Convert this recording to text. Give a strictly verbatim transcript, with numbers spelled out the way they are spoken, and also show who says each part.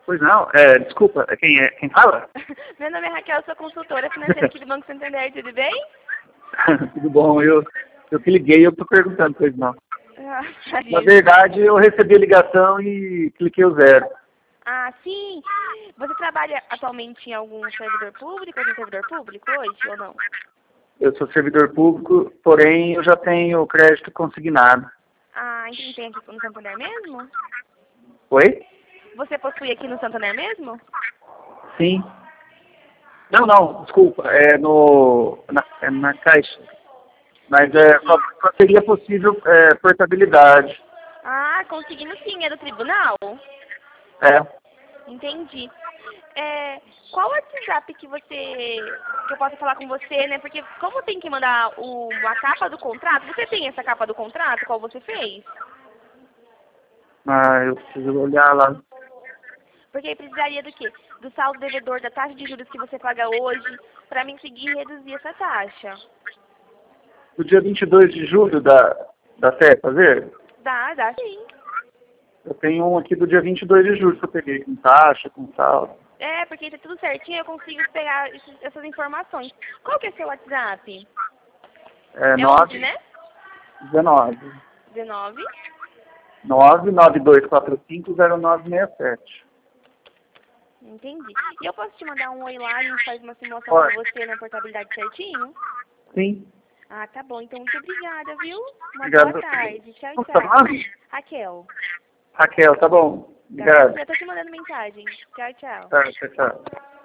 Speaker 1: Pois não, é, desculpa, quem é? Quem fala?
Speaker 2: Meu nome é Raquel, sou consultora financeira aqui do Banco Santander, tudo bem?
Speaker 1: Tudo bom, eu, eu que liguei, eu tô perguntando, pois não.
Speaker 2: Ah,
Speaker 1: Na verdade, eu recebi a ligação e cliquei o zero.
Speaker 2: ah, sim. Você trabalha atualmente em algum servidor público, algum servidor público hoje ou não?
Speaker 1: Eu sou servidor público, porém eu já tenho crédito consignado.
Speaker 2: Ah, entendi. Tem aqui no Santander mesmo?
Speaker 1: Oi?
Speaker 2: Você possui aqui no Santander mesmo?
Speaker 1: Sim. Não, não, desculpa, é no, na, é na Caixa. Mas é, só, só seria possível é, portabilidade.
Speaker 2: Ah, conseguindo sim, é do tribunal?
Speaker 1: É.
Speaker 2: Entendi. É, qual o WhatsApp que você, que eu posso falar com você, né? Porque como tem que mandar o, a capa do contrato, você tem essa capa do contrato, qual você fez?
Speaker 1: Ah, eu preciso olhar lá.
Speaker 2: Porque aí precisaria do quê? Do saldo devedor, da taxa de juros que você paga hoje, para mim conseguir reduzir essa taxa.
Speaker 1: No dia vinte e dois de julho dá, dá certo fazer?
Speaker 2: Dá, dá sim.
Speaker 1: Eu tenho um aqui do dia vinte e dois de julho que eu peguei, com taxa, com saldo.
Speaker 2: É, porque tá tudo certinho, eu consigo pegar esses- essas informações. Qual que é o seu WhatsApp?
Speaker 1: É
Speaker 2: É onze,
Speaker 1: nove
Speaker 2: né?
Speaker 1: dezenove.
Speaker 2: dezenove.
Speaker 1: nove nove dois quatro cinco zero nove seis sete.
Speaker 2: Entendi. E eu posso te mandar um oi lá e a gente faz uma simulação pra
Speaker 1: Pode.
Speaker 2: você na portabilidade certinho?
Speaker 1: Sim.
Speaker 2: Ah, tá bom. Então, muito obrigada, viu? Uma
Speaker 1: Obrigado.
Speaker 2: boa tarde. Tchau,
Speaker 1: Como está
Speaker 2: tchau.
Speaker 1: nome?
Speaker 2: Raquel.
Speaker 1: Raquel, tá bom.
Speaker 2: Tá?
Speaker 1: Obrigado.
Speaker 2: Já tô te mandando mensagem. Tchau, tchau.
Speaker 1: Tá, tchau, tchau.